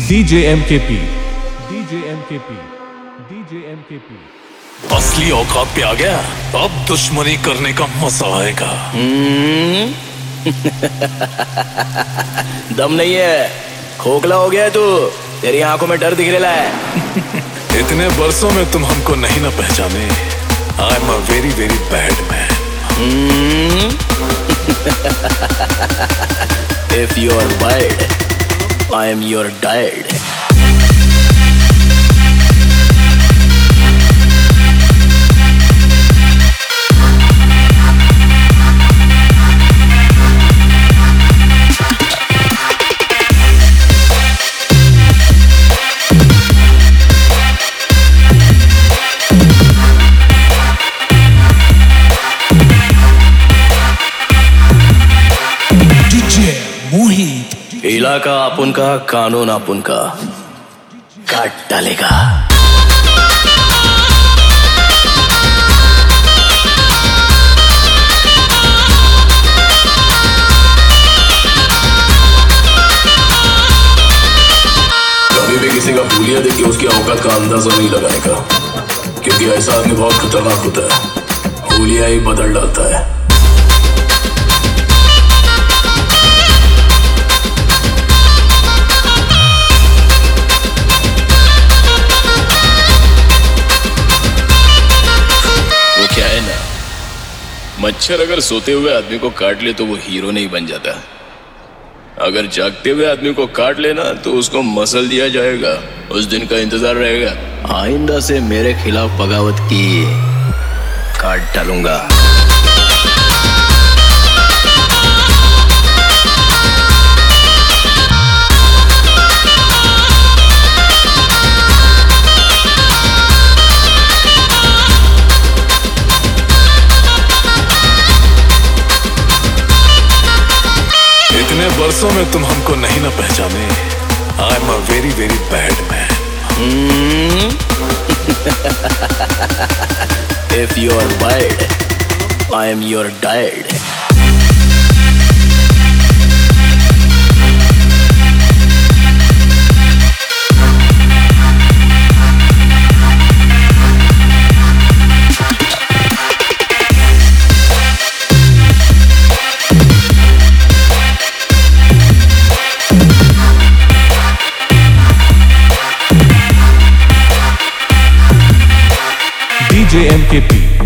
DJ MKP, DJ MKP, DJ MKP. असली औकात पे आ गया, अब दुश्मनी करने का मजा आएगा। दम नहीं है, खोखला हो गया है तू। तेरी आंखों में डर दिख रहा है। इतने बरसों में तुम हमको नहीं ना पहचाने। I am a very very bad man. If you are bad, I am your dad. इलाका अपन का, कानून अपन का, काट डालेगा। कभी भी किसी का भूलिया देख के उसकी औकात का अंदाजा नहीं लगाने का, क्योंकि ऐसा आदमी बहुत खतरनाक होता है। भूलिया ही बदल डालता है। क्या है ना, मच्छर अगर सोते हुए आदमी को काट ले तो वो हीरो नहीं बन जाता। अगर जागते हुए आदमी को काट लेना तो उसको मसल दिया जाएगा। उस दिन का इंतजार रहेगा। आइंदा से मेरे खिलाफ बगावत की, काट डालूंगा। इतने बरसों में तुम हमको नहीं ना पहचाने। I am a very very bad man. If you are bad, I am your dad. DJ MKP.